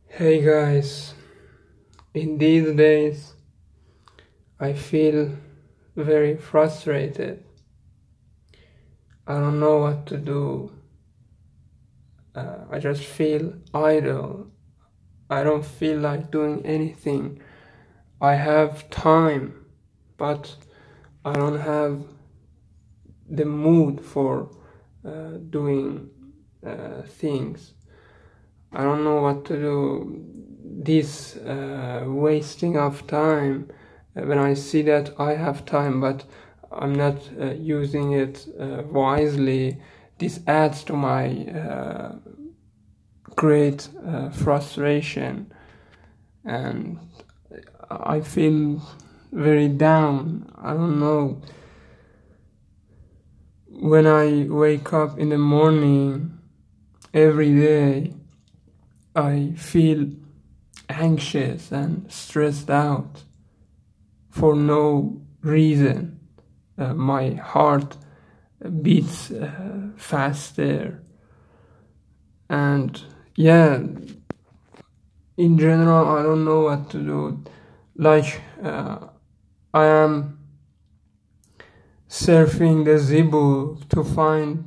Hey guys, in these days I feel very frustrated. I don't know what to do. I just feel idle. I don't feel like doing anything. I have time, but I don't have the mood for doing things. I don't know what to do. This wasting of time when I see that I have time, but I'm not using it wisely. This adds to my great frustration, and I feel very down. I don't know. When I wake up in the morning every day, I feel anxious and stressed out for no reason. My heart beats faster, and yeah, in general, I don't know what to do. Like, I am surfing the Zeebo to find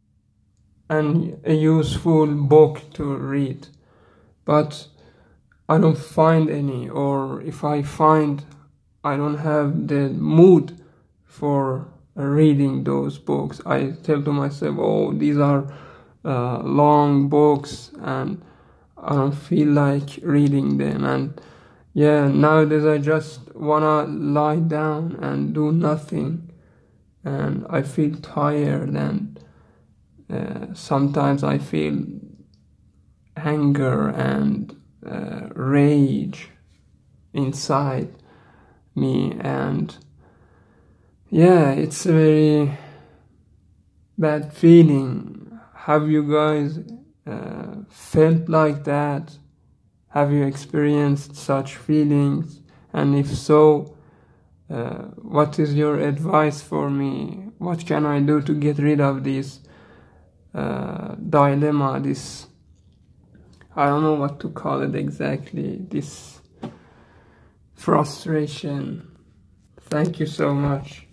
a useful book to read, but I don't find any, or if I find, I don't have the mood for reading those books. I tell to myself, oh, these are long books and I don't feel like reading them. And yeah, nowadays I just wanna lie down and do nothing, and I feel tired, and sometimes I feel anger and rage inside me, and yeah, it's a very bad feeling. Have you guys felt like that? Have you experienced such feelings? And if so, what is your advice for me? What can I do to get rid of this dilemma, this, I don't know what to call it exactly, this frustration? Thank you so much.